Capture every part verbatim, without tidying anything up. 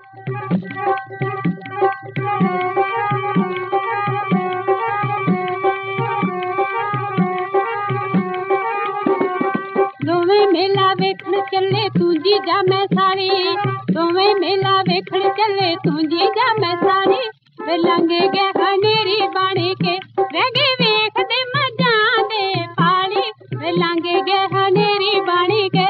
दोवें मेला वेखण चले तू जीजा मैं सारी, दोवें मेला वेखण चले तू जीजा मैं सारी। वे लंघे गए हनेरी बाणी के रह गए वेखदे मजां दे पाली, वे लंघे गए हनेरी बाणी के।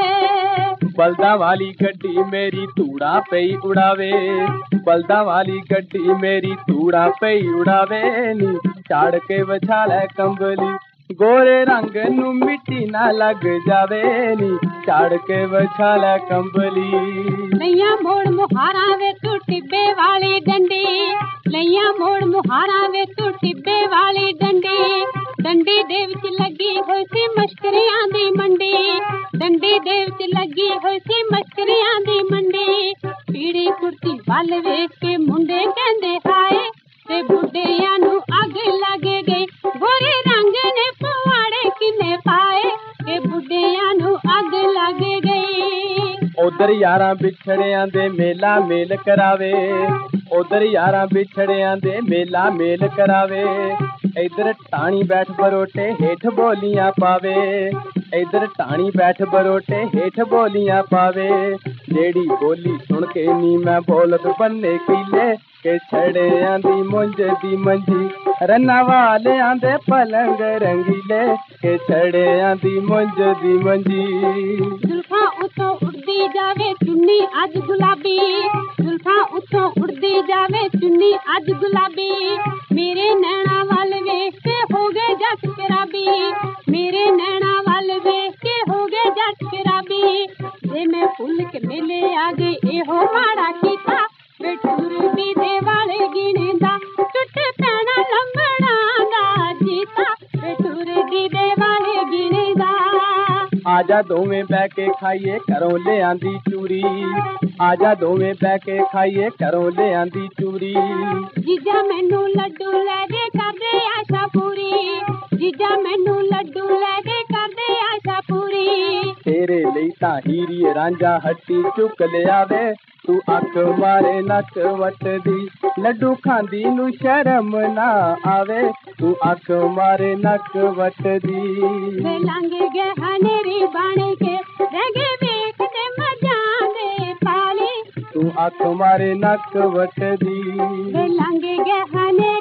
बलदा वाली गड्डी मेरी धूड़ा पई उड़ावे, बलदा वाली गड्डी मेरी धूड़ा पई उड़ावे नी चाड़ के वछाले कंबली गोरे रंग नू मिट्टी ना लग जावे नी चाड़ के वछाले कंबली। लैया मोड़ मुहारा वे तू टिब्बे वाली डंडी, लैया मोड़ मुहारा वे तू टिब्बे वाली डंडी। डंडी दे विच लगी होई सी मश्करियां दी मंडी, डंडी दे विच लगी होई सी मश्करियां दी मंडी। पीड़ी कुर्ती वल वेख के मुंडे कहंदे हाय, ते बुढ़ियां नू अग लग गई गोरे रंग ने पवाड़े किने पाए, ते बुढ़ियां नू अग लग गई। उधर यारां बिछड़ियां दे मेला मेल करावे, उधर यारां बिछड़ियां दे मेला मेल करावे। इधर टाणी बैठ बरोटे हेठ बोलियां पावे, इधर टाणी बैठ बरोटे हेठ बोलियां पावे। जेड़ी बोली सुन के नी मैं बोलत बन्ने कीले के छड़ियां दी मुंज दी मंजी, रन्ना वालियां दे पलंग रंगीले के छड़ियां दी मुंज दी मंजी। जुल्फां उतों उड़दी जावे चुन्नी अज गुलाबी, जुल्फां उतों उड़दी जावे चुन्नी अज गुलाबी। मेरे नैना वाल वेख के हो गए जट शराबी, मेरे नैना वाल वेख के हो गए जट शराबी। जे मैं फुल के मेले आ गई एहो माड़ा कीता, वे टूर भी दे वाले गिने दा टुट पैना लंबड़ा दा जीता, वे टूर भी दे वाले गिने दा। आजा दोवें बह के खाइए घरों ले आंदी चूरी, आजा दोवें बह के खाइए घरों ले आंदी चूरी। जीजा मैनू लड्डू ले दे कर दे आशा पूरी, जीजा मैनू लड्डू ले दे कर दे आशा पूरी। तेरे ਲਈ ਤਾਂ ਹੀਰੀ ਰਾਂਝਾ ਹੱਟੀ ਚੁੱਕ ਲਿਆਵੇ, तू अख मारे नक वटदी लड्डू खांदी नू शर्म ना आवे, तू अख मारे नक वटदी। वे लंघे गए हनेरी बाणी के रह गए वेखदे मजां दे पाली, तू अख मारे नक वटदी। वे लंघे गए हनेरी